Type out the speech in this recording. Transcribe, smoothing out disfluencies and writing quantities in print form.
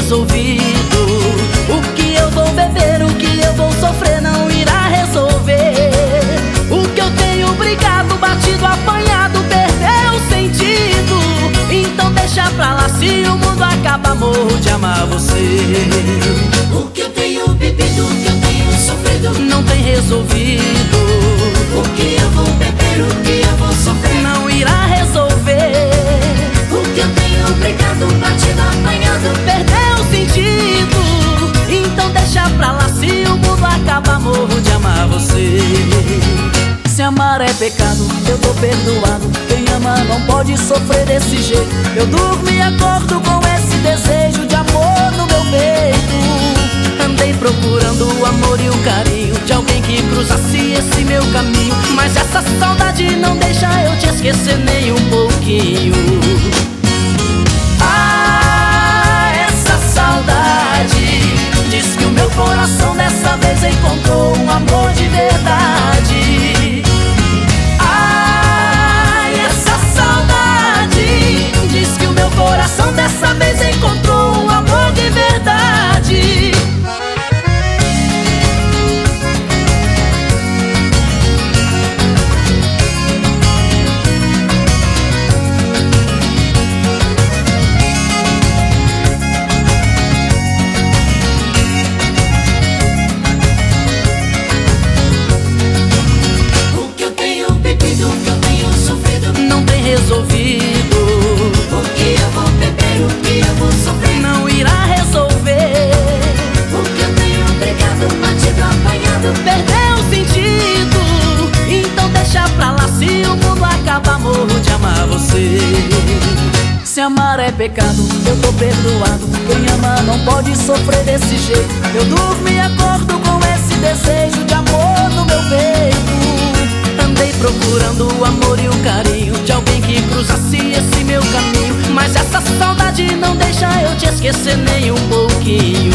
resolvido. O que eu vou beber, o que eu vou sofrer não irá resolver. O que eu tenho brigado, batido, apanhado, perdeu o sentido. Então deixa pra lá, se o mundo acaba, morro de amar você. O que eu tenho bebido, o que eu tenho sofrido não tem resolvido. O que eu vou beber, o que eu vou sofrer não irá resolver. O que eu tenho brigado, batido, apanhado, perdeu o sentido. Então deixa pra lá, se o mundo acaba, morro de amar você. Se amar é pecado, eu tô perdoado. Quem ama não pode sofrer desse jeito. Eu durmo e acordo com esse desejo de amor no meu peito. Andei procurando o amor e o carinho de alguém que cruzasse esse meu caminho, mas essa saudade não deixa eu te esquecer nem um pouquinho. Ah, essa saudade diz que o meu coração dessa vez encontrou um amor de verdade. Ah, essa saudade diz que o meu coração dessa vez encontrou um amor de verdade. Resolvido. O que eu vou beber, o que eu vou sofrer não irá resolver. O que eu tenho brigado, batido, apanhado, perdeu o sentido. Então deixa pra lá, se o mundo acaba, morro de amar você. Se amar é pecado, eu tô perdoado. Quem ama não pode sofrer desse jeito. Eu durmo e acordo com esse desejo de amor no meu peito. Andei procurando o amor e o carinho de alguém que cruzasse esse meu caminho, mas essa saudade não deixa eu te esquecer nem um pouquinho.